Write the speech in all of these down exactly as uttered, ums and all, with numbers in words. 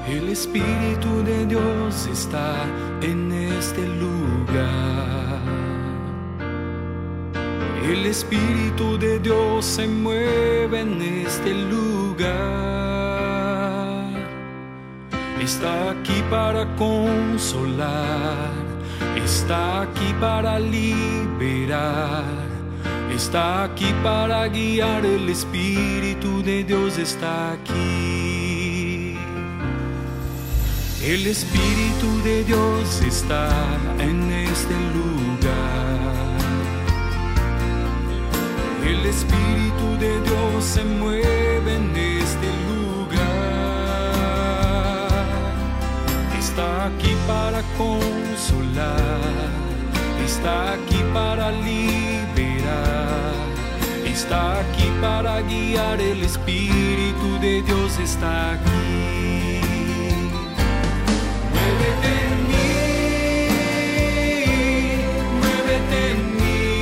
El Espíritu de Dios está en este lugar. El Espíritu de Dios se mueve en este lugar. Está aquí para consolar, está aquí para liberar, está aquí para guiar. El Espíritu de Dios está aquí. El Espíritu de Dios está en este lugar. El Espíritu de Dios se mueve en este lugar. Está aquí para consolar, está aquí para liberar, está aquí para guiar. El Espíritu de Dios está aquí. Muévete en mí, muévete en mí.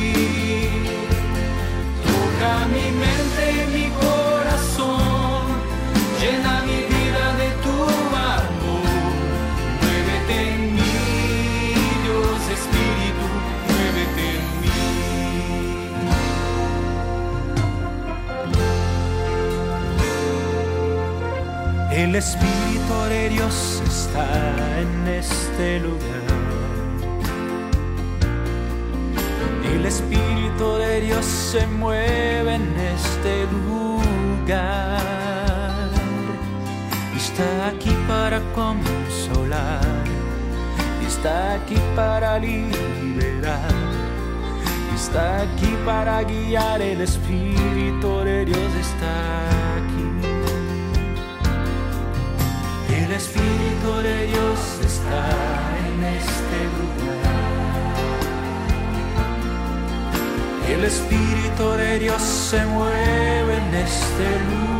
Toca mi mente y mi corazón, llena mi vida de tu amor. Muévete en mí, Dios Espíritu, muévete en mí. El Espíritu de Dios está en este lugar. El Espíritu de Dios se mueve en este lugar. Está aquí para consolar, está aquí para liberar, está aquí para guiar. El Espíritu de Dios está aquí. El Espíritu de Dios está en este lugar. El Espíritu de Dios se mueve en este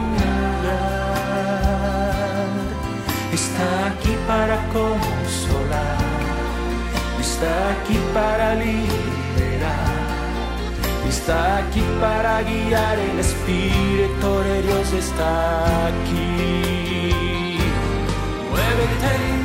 lugar. Está aquí para consolar, está aquí para liberar, está aquí para guiar. El Espíritu de Dios está aquí. Muévete en